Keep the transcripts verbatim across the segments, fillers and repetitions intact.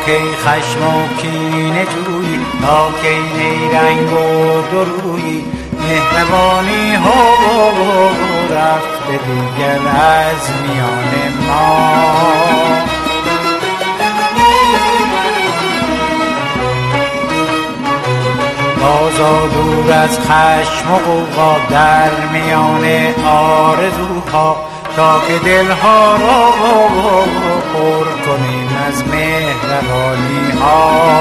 کی خشم و کینه جویی، تا کی نیرنگ و درویی، مهربانی ها رفته دیگر از میان ما. بازا دور از خشم و غوغا، در میان آرزوها، تا که دلها را پر کنیم از مهربانی ها.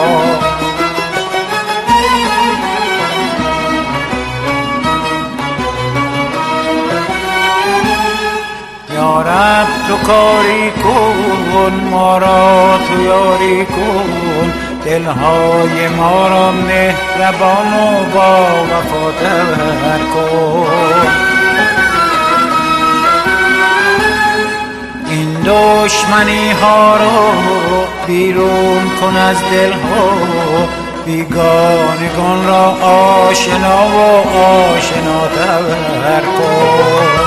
یا رب تو کاری کن، ما را تو یاری کن، دلهای ما را مهربان و با وفا تر کن. این دشمنی ها را بیرون کن از دل ها، بیگانگان را آشنا و آشنا تر کن.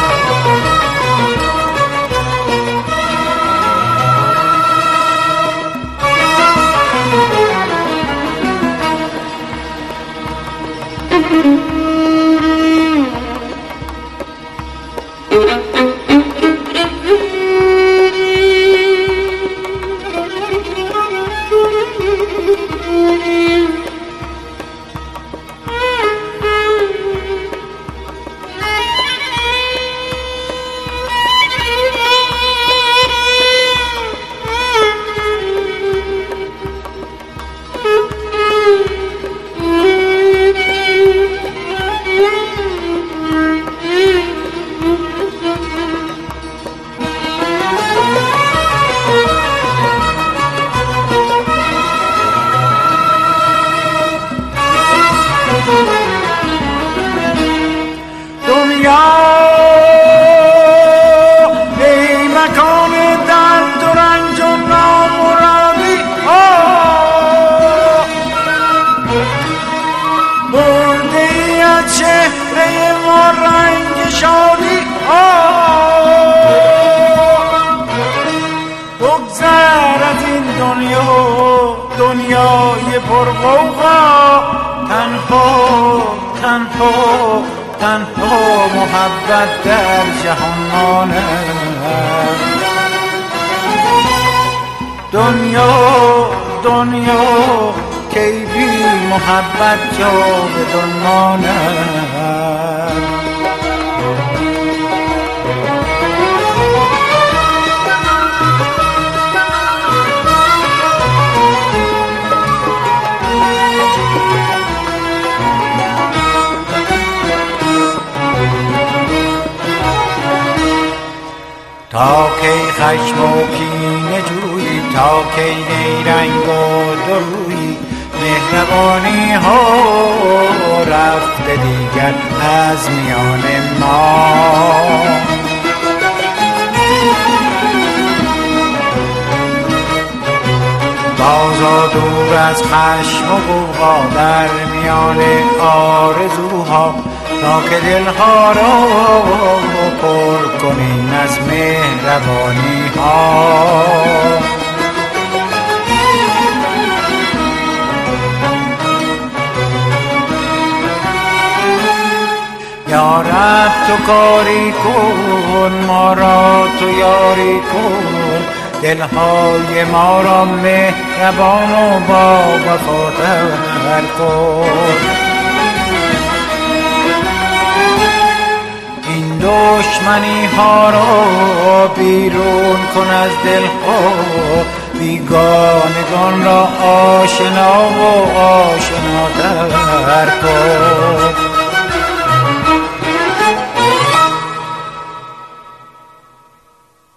ای مکان درد و رنج و نامرادی ها، برده ای از چهره ما رنگ شادی ها. بگذر از این دنیا، دنیای پرغوغا، تنها تنها تنها محبت در جهان ماند. دنیا دنیا کی بی محبت جاودان ماند. تا کی خشم و کینه جویی، تا کی نیرنگ و درویی، مهربانی ها رفته دیگر از میان ما. بازا دور از خشم و غوغا، در میان آرزوها، تا که دلها را پر کنیم از مهربانی ها. یا رب تو کاری کن، ما را تو یاری کن، دلهای ما را مهربان و با وفا تر کن. دشمنی ها را بیرون کن از دل ها، بیگانگان را آشنا و آشنا تر کن.